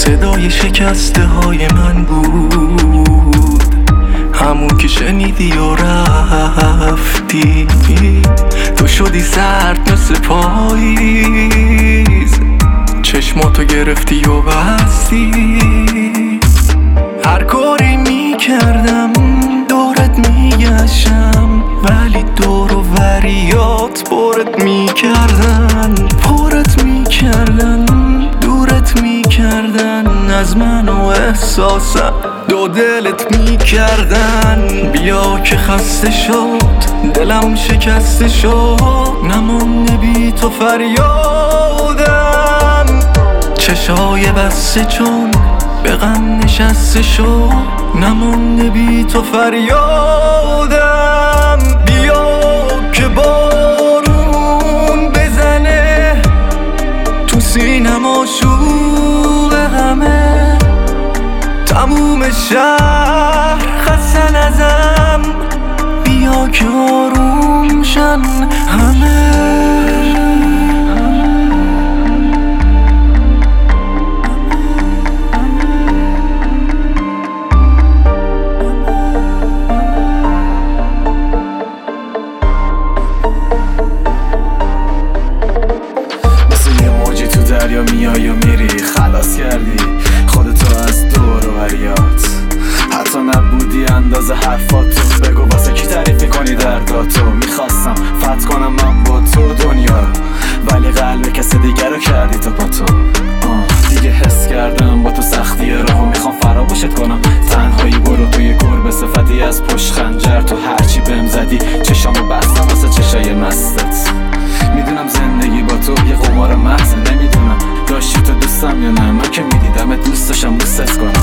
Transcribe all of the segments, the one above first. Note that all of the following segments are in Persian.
صدای شکسته های من بود، همون که شنیدی و رفتی. تو شدی سرد مثل پاییز، چشماتو گرفتی و بستی. هر کاری میکردم دورت میگشتم، ولی دور و وریات پرت میکردن، دورت میکردن از من و احساسم دو دلت میکردن. بیا که خسته شد دلم شکسته شد، نمونده بی تو فریادم. چشای بسته چون به غم نشسته شد، نمونده بی تو فریادم. بیا که بارون بزنه تو سینم آشوب همه، تموم شهر خستن ازم. بیا که آروم شن همه. دریا میای و میری، خلاص کردی خودتو از دور و بریات. حتی نبودی اندازه حرفاتو، بگو واسه کی تعریف کنی درداتو. میخواستم فتح کنم من با تو دنیا رو، ولی قلب کسی دیگر رو کردی تو با تو. دیگه حس کردم با تو سختی راهو، میخوام فراموشت کنم. تنهایی برو توی گربه صفتی از پشت خنجر، تو هرچی بهم زدی چشامو بستم واسه چشای مستت. میدونم زندگی با تو یه قمار محض، نمیدونم داشتی تو دوستم یا نه. من که میدیدم دوست داشتم دوستت کنم.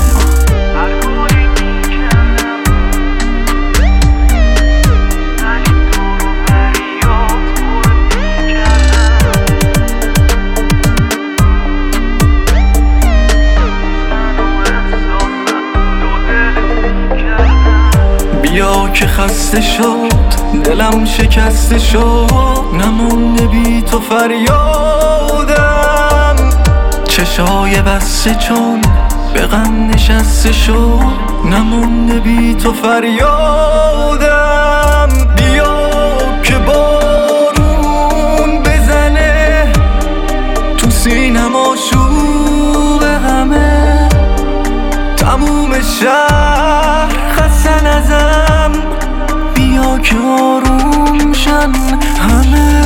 بیا که خسته شد دلم شکسته شد، نمونده بی تو فریادم. چشای بسته چون به غم نشسته شد، نمونده بی تو فریادم. بیا که بارون بزنه تو سینم آشوب همه، تموم شهر خستن ازم. بیا که آروم شن همه.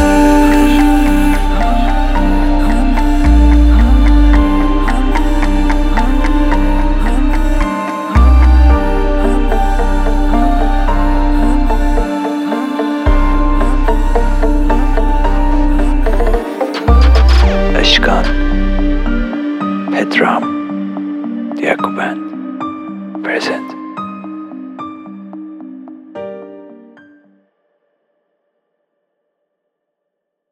اشکان پدرام یعقوبن پرزنت.